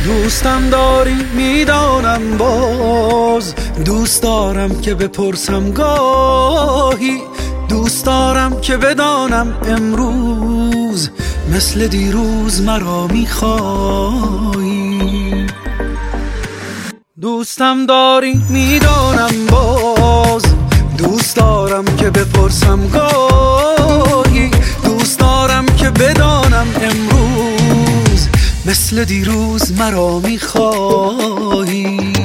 دوستم داری میدانم، باز دوست دارم که بپرسم گاهی، دوست دارم که بدانم امروز مثل دیروز مرا میخوایی. دوستم داری میدانم، باز دوست دارم که بپرسم گاهی، دوست دارم که بدانم امروز مثل دیروز مرا میخوایی.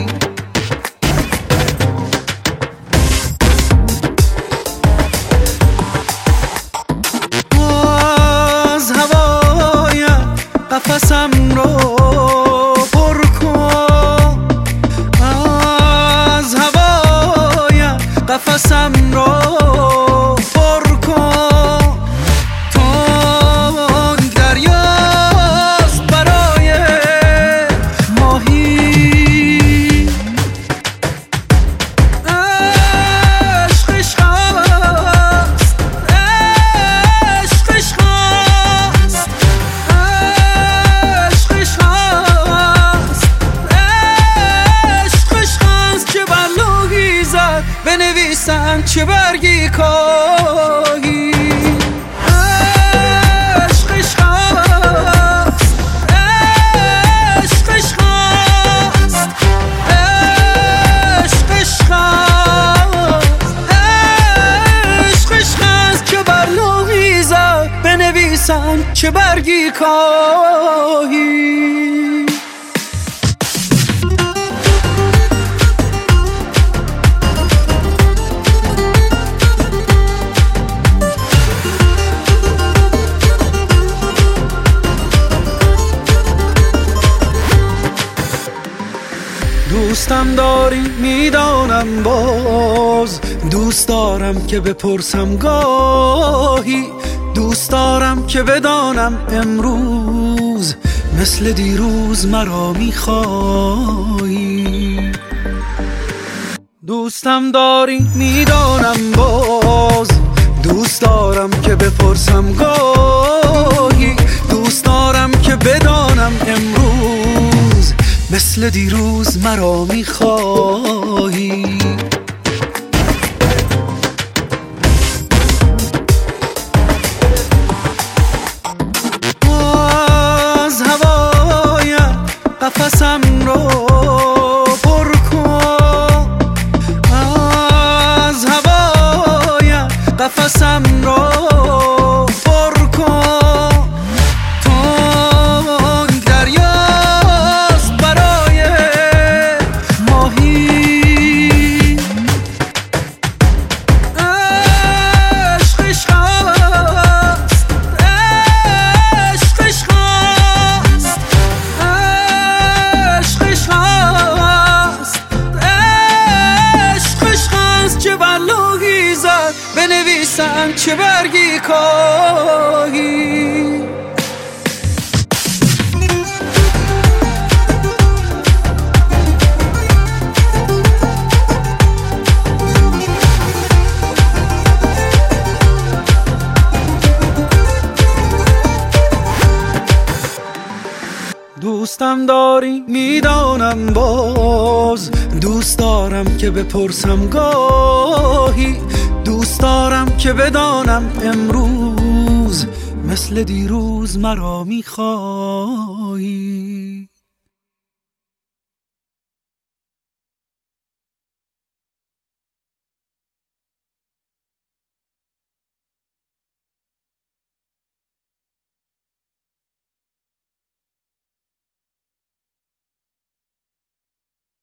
از هوایم قفسم رو پر کن، از هوایم قفسم رو پر کن، تنگ دریاست برای ماهی، عشقش خواست، عشقش خواست، عشقش خواست، عشقش خواست، چه بر لوحی زد بنویسم چه برگی کاهی. عشقش خواست، عشقش خواست، عشقش خواست، عشقش خواست، چه بر لوحی زد بنویسم چه برگی کاهی. دوستم داری میدانم، باز دوست دارم که بپرسم گاهی، دوست دارم که بدانم امروز مثل دیروز مرا میخوایی. دوستم داری میدانم، باز دوست دارم که بپرسم گاهی، دوست دارم که بدانم امروز مثل دیروز مرا میخوایی. از هوایم قفسم رو پر کن، از هوایم قفسم رو پر کن، تنگ دریاست برای ماهی، عشقش خواست، عشقش خواست، عشقش خواست، عشقش خواست، چه بر لوحی زد بنویسم چه برگی کاهی. دوستم داری میدانم، باز دوست دارم که بپرسم گاهی، دوست دارم که بدانم امروز مثل دیروز مرا میخوایی.